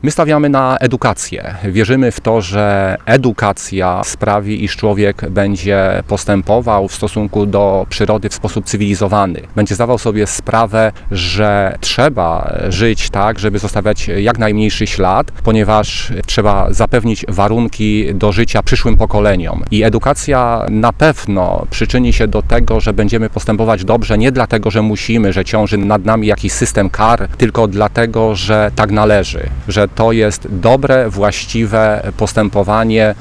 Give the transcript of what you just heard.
My stawiamy na edukację. Wierzymy w to, że edukacja sprawi, iż człowiek będzie postępował w stosunku do przyrody w sposób cywilizowany. Będzie zdawał sobie sprawę, że trzeba żyć tak, żeby zostawiać jak najmniejszy ślad, ponieważ trzeba zapewnić warunki do życia przyszłym pokoleniom. I edukacja na pewno przyczyni się do tego, że będziemy postępować dobrze, nie dlatego, że musimy, że ciąży nad nami jakiś system kar, tylko dlatego, że tak należy, że to jest dobre, właściwe postępowanie